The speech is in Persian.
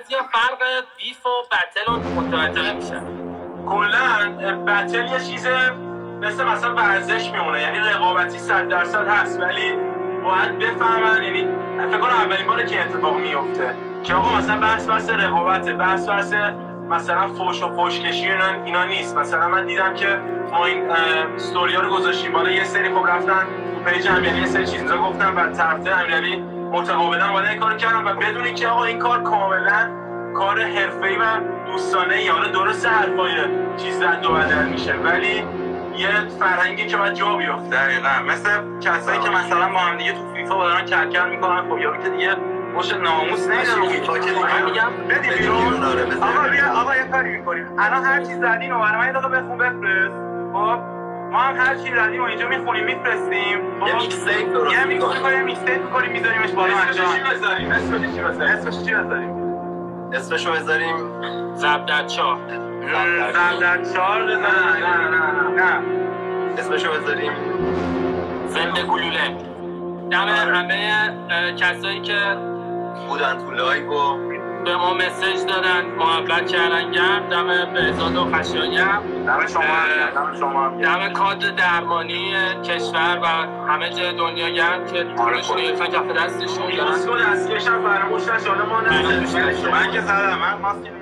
بعضیا فرق بیف و بتل رو متوجه نمیشن. کلا بتل یه چیز مثلا ورزش میمونه، یعنی رقابتی 100% هست، ولی باید بفهمن، یعنی فکر کنم اولین باره که اتفاق میفته که آقا مثلا بحث رقابته، بحث مثلا فوش و فوشکشی اینا نیست. مثلا من دیدم که ما این استوریا رو گذاشتیم بالا، یه سری خب رفتن تو پیج امیرعلی یه سری چیزا گفتن و طرفدار امیرعلی متقابلا اومدن این کارو کردن و بدون اینکه آقا این کار کاملا کار حرفه‌ای و دوستانه یا درست حرفای چیز رد و بدل میشه، ولی یه فرهنگی که باید جا بیفته. دقیقاً مثل کسایی که مثلا با هم دیگه تو فیفا دارن کلکل میکنن، خب یارو که دیگه مش ناموس نمیدونه فیفا که دیگه میگم بدی بیرون. آقا یه کاری میکنیم الان هر چیز زدین و برام یه دقیقه بخون بفرست. خب ما هم هر چیز زدیم و اینجا میخونیم میفرستیم، یه میکس تیپ درست میکنیم میذاریمش بالا. اسمش چی بذاریم؟ اسمشو بذاریم زب در چاه. نه اسمشو بذاریم زنده گلوله. دم همه کسایی که بودن تو لایو و به ما مسیج دادن، محبت کردن، گرم دم بهزاد و خشایاری، دم کادر درمانی کشور و همه جای دنیا گرم که پولشون رو گرفتن کف دستشون دارن. دستکش هم فراموش نشه. حالا ما نه من که زدم، من ماسک